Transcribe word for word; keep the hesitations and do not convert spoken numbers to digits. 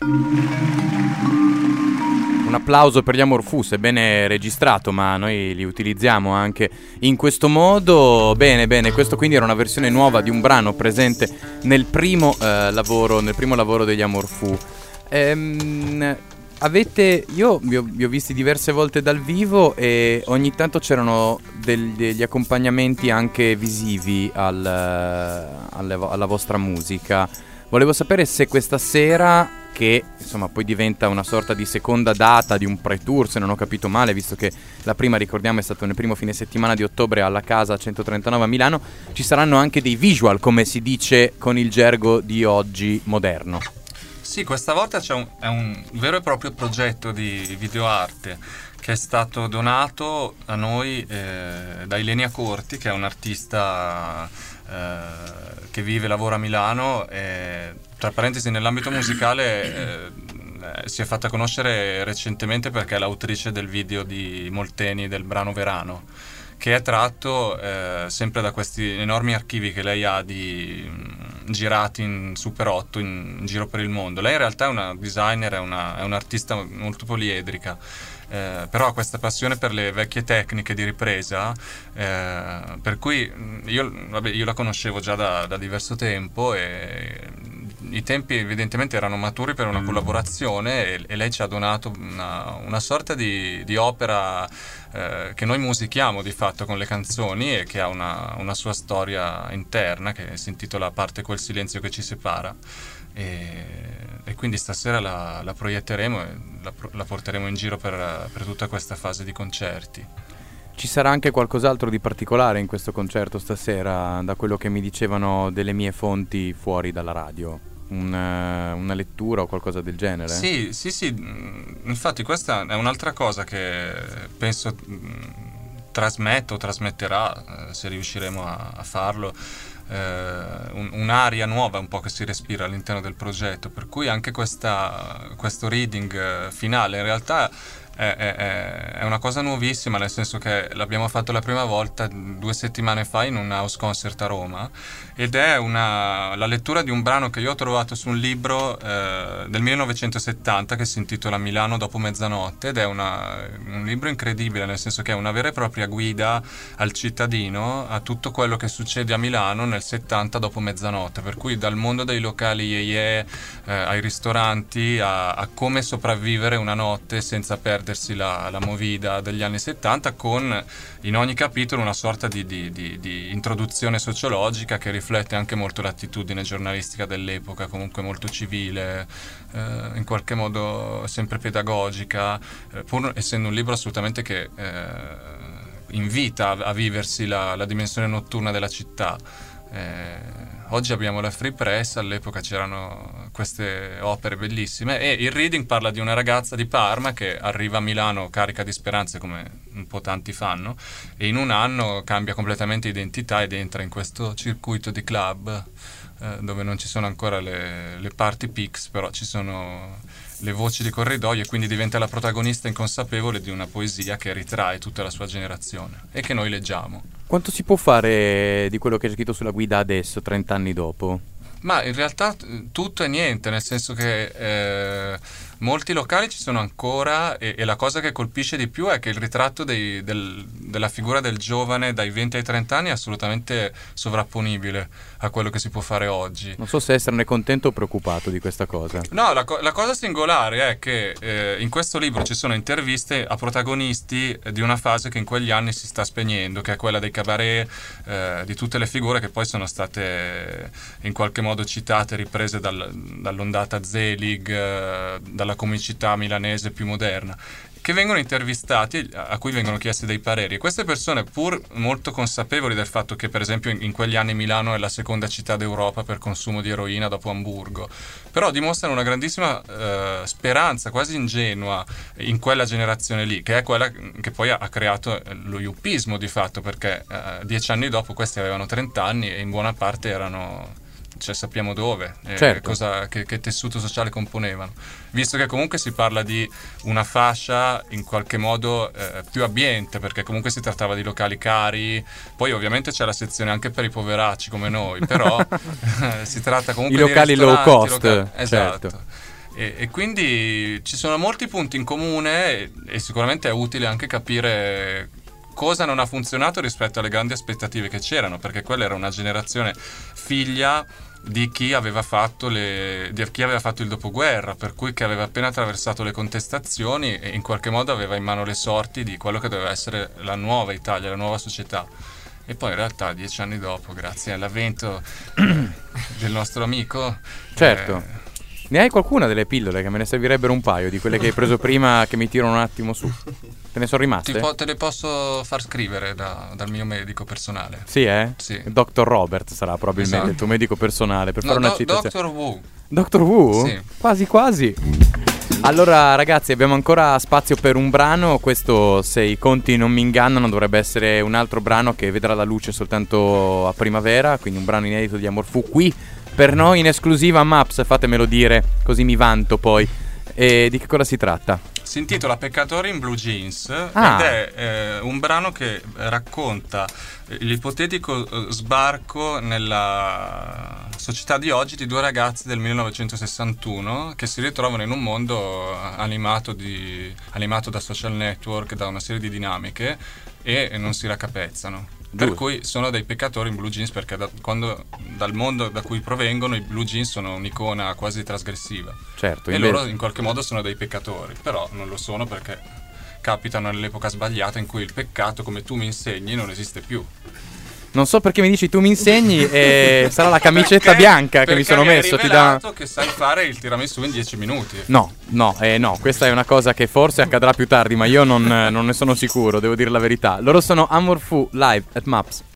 Un applauso per gli Amorfù, sebbene registrato, ma noi li utilizziamo anche in questo modo. Bene, bene, questo quindi era una versione nuova di un brano presente nel primo eh, lavoro, nel primo lavoro degli Amorfù. Ehm, avete, io vi ho, vi ho visti diverse volte dal vivo e ogni tanto c'erano del, degli accompagnamenti anche visivi al, alle, alla vostra musica. Volevo sapere se questa sera, che insomma poi diventa una sorta di seconda data di un pre-tour, se non ho capito male, visto che la prima, ricordiamo, è stato nel primo fine settimana di ottobre alla Casa centotrentanove a Milano, ci saranno anche dei visual, come si dice con il gergo di oggi moderno. Sì, questa volta c'è un, è un vero e proprio progetto di videoarte che è stato donato a noi eh, da Ilenia Corti, che è un'artista eh, che vive e lavora a Milano e, tra parentesi, nell'ambito musicale eh, si è fatta conoscere recentemente perché è l'autrice del video di Molteni del brano Verano, che è tratto eh, sempre da questi enormi archivi che lei ha di mh, girati in Super otto in, in giro per il mondo. Lei in realtà è una designer, è, una, è un'artista molto poliedrica, eh, però ha questa passione per le vecchie tecniche di ripresa, eh, per cui io, vabbè, io la conoscevo già da, da diverso tempo e i tempi evidentemente erano maturi per una collaborazione e, e lei ci ha donato una, una sorta di, di opera eh, che noi musichiamo di fatto con le canzoni e che ha una, una sua storia interna che si intitola A parte quel silenzio che ci separa, e, e quindi stasera la, la proietteremo e la, la porteremo in giro per, per tutta questa fase di concerti. Ci sarà anche qualcos'altro di particolare in questo concerto stasera, da quello che mi dicevano delle mie fonti fuori dalla radio? Una, una lettura o qualcosa del genere? Sì, sì, sì, infatti questa è un'altra cosa che penso trasmetto o trasmetterà, eh, se riusciremo a, a farlo, eh, un, un'aria nuova un po' che si respira all'interno del progetto, per cui anche questa, questo reading finale in realtà È, è, è una cosa nuovissima, nel senso che l'abbiamo fatto la prima volta due settimane fa in un house concert a Roma, ed è una, la lettura di un brano che io ho trovato su un libro eh, del millenovecentosettanta che si intitola Milano dopo mezzanotte, ed è una, un libro incredibile, nel senso che è una vera e propria guida al cittadino a tutto quello che succede a Milano nel settanta dopo mezzanotte, per cui dal mondo dei locali yeye eh, ai ristoranti a, a come sopravvivere una notte senza perdere La, la movida degli anni settanta, con in ogni capitolo una sorta di, di, di, di introduzione sociologica che riflette anche molto l'attitudine giornalistica dell'epoca, comunque molto civile, eh, in qualche modo sempre pedagogica, eh, pur essendo un libro assolutamente che eh, invita a, a viversi la, la dimensione notturna della città. Eh, oggi abbiamo la Free Press, all'epoca c'erano queste opere bellissime, e il reading parla di una ragazza di Parma che arriva a Milano carica di speranze, come un po' tanti fanno, e in un anno cambia completamente identità ed entra in questo circuito di club eh, dove non ci sono ancora le, le party pics, però ci sono le voci di corridoio, e quindi diventa la protagonista inconsapevole di una poesia che ritrae tutta la sua generazione e che noi leggiamo. Quanto si può fare di quello che c'è scritto sulla guida adesso, trent'anni dopo? Ma in realtà tutto e niente, nel senso che eh, molti locali ci sono ancora, e, e la cosa che colpisce di più è che il ritratto dei, del, della figura del giovane dai venti ai trenta anni è assolutamente sovrapponibile a quello che si può fare oggi. Non so se esserne contento o preoccupato di questa cosa. No, la, co- la cosa singolare è che eh, in questo libro ci sono interviste a protagonisti di una fase che in quegli anni si sta spegnendo, che è quella dei cabaret, eh, di tutte le figure che poi sono state in qualche modo citate, riprese dal, dall'ondata Zelig, eh, dalla comicità milanese più moderna, che vengono intervistati, a cui vengono chiesti dei pareri, e queste persone, pur molto consapevoli del fatto che per esempio in, in quegli anni Milano è la seconda città d'Europa per consumo di eroina dopo Amburgo, però dimostrano una grandissima eh, speranza quasi ingenua in quella generazione lì, che è quella che poi ha, ha creato lo yuppismo di fatto, perché eh, dieci anni dopo questi avevano trenta anni e in buona parte erano, cioè sappiamo dove, eh, certo. cosa, che, che tessuto sociale componevano, visto che comunque si parla di una fascia in qualche modo eh, più abbiente, perché comunque si trattava di locali cari, poi ovviamente c'è la sezione anche per i poveracci come noi, però si tratta comunque i locali di low cost, locali, esatto. Certo. E, e quindi ci sono molti punti in comune e, e sicuramente è utile anche capire cosa non ha funzionato rispetto alle grandi aspettative che c'erano, perché quella era una generazione figlia di chi aveva fatto le, di chi aveva fatto il dopoguerra, per cui che aveva appena attraversato le contestazioni e in qualche modo aveva in mano le sorti di quello che doveva essere la nuova Italia, la nuova società. E poi in realtà dieci anni dopo, grazie all'avvento del nostro amico, certo. eh, Ne hai qualcuna delle pillole? Che me ne servirebbero un paio di quelle che hai preso prima, che mi tirano un attimo su. Te ne sono rimaste? Ti po- te le posso far scrivere da- dal mio medico personale. Sì, eh? Sì. doctor Robert sarà probabilmente Esatto. il tuo medico personale per No, fare una do- citazione. doctor Wu. doctor Who? Sì. Quasi quasi. Allora ragazzi, abbiamo ancora spazio per un brano. Questo, se i conti non mi ingannano, dovrebbe essere un altro brano che vedrà la luce soltanto a primavera. Quindi un brano inedito di Amor Fu qui per noi in esclusiva a Maps. Fatemelo dire, così mi vanto poi. E di che cosa si tratta? Si intitola Peccatori in Blue Jeans Ah. ed è eh, un brano che racconta eh, l'ipotetico eh, sbarco nella società di oggi di due ragazzi del millenovecentosessantuno che si ritrovano in un mondo animato, di, animato da social network, da una serie di dinamiche e non si raccapezzano. Per Giusto. cui sono dei peccatori in blue jeans, perché da, quando, dal mondo da cui provengono i blue jeans sono un'icona quasi trasgressiva. Certo, E invece- loro in qualche modo sono dei peccatori, però non lo sono perché capitano nell'epoca sbagliata in cui il peccato, come tu mi insegni, non esiste più. Non so perché mi dici tu mi insegni e sarà la camicetta Perché- bianca che mi perché sono mi hai messo. Ti dà... rivelato che sai fare il tiramisù in dieci minuti. No, no, eh, no, questa è una cosa che forse accadrà più tardi, ma io non, non ne sono sicuro, devo dire la verità. Loro sono Amor Fu live at Maps.